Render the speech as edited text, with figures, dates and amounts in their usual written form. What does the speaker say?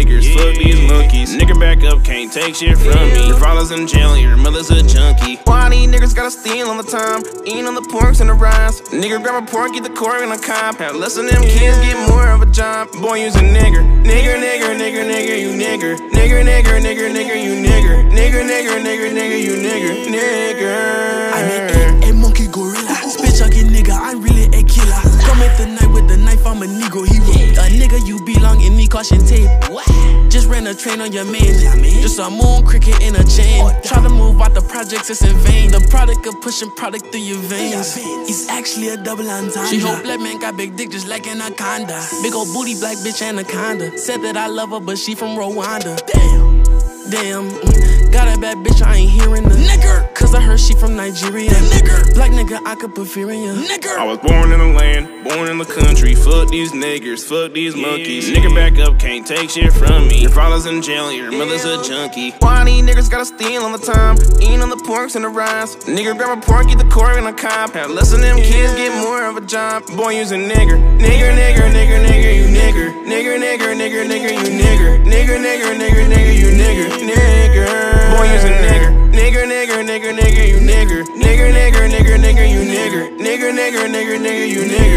niggers, fuck these monkeys. Nigga back up, can't take shit from me. Your father's in jail, your mother's a junkie. Why these niggas gotta steal on the time? Eating on the porks and the rinds. Nigga grab a pork, get the cork and a cop. Have less of them kids, get more of a job. Boy, you's a nigger. Nigger, nigger, nigger, nigger, you nigger. Nigger, nigger, nigger, nigger, you nigger. Nigger, nigger, nigger, nigger, you nigger. Nigger. I'm a monkey gorilla. Spit chugging nigga, I'm really a killer. Come at the night with the knife, I'm a Negro hero. A nigga, you belong in me, caution tape. Just ran a train on your man. Just a moon cricket in a chain. Try to move out the projects, it's in vain. The product of pushing product through your veins. It's actually a double entendre. She hope black man got big dick just like anaconda. Big old booty black bitch anaconda. Said that I love her, but she from Rwanda. Damn, got a bad bitch, I ain't hearing the nigger. Cause I heard she from Nigeria. Nigger. Black nigga, I could put fear in ya. Nigger. I was born in the land, born in the country. Fuck these niggers, fuck these monkeys. Nigga back up, can't take shit from me. Your father's in jail, your mother's a junkie. Why these niggas gotta steal on the time? Eating on the porks and the rinds. Nigga grab a pork, get the cork and a cop. Have less of them kids, get more of a job. Boy, you's a nigger. Nigger, nigger, nigger, nigger, you nigger. Nigger, nigger, nigger, nigger, you nigger. Nigger, nigger, nigger, nigger, you nigger. Nigger. Boy, you's a nigger. Nigger, nigger, nigger, nigger, you nigger. Nigger, nigger, nigger, nigger, you nigger. Nigger, nigger, nigger, nigger, you nigger.